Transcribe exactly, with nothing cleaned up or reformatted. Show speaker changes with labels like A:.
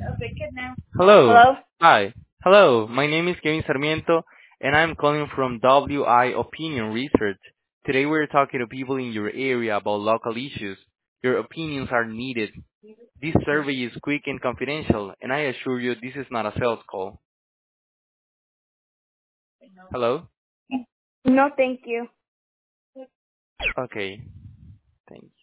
A: Hello.
B: Hello?
A: Hi. Hello. My name is Kevin Sarmiento, and I'm calling from W I Opinion Research. Today we're talking to people in your area about local issues. Your opinions are needed. This survey is quick and confidential, and I assure you this is not a sales call. Hello?
B: No, thank you.
A: Okay. Thank